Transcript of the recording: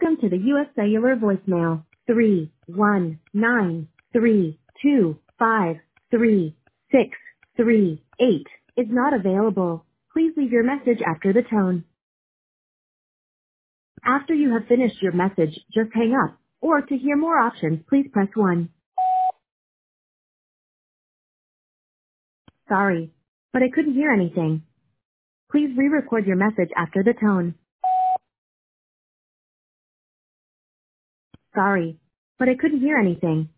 Welcome to the U.S. Cellular voicemail. 31932533638 is not available. Please leave your message after the tone. After you have finished your message, just hang up. Or to hear more options, please press 1. Sorry, but I couldn't hear anything. Please re-record your message after the tone. Sorry, but I couldn't hear anything.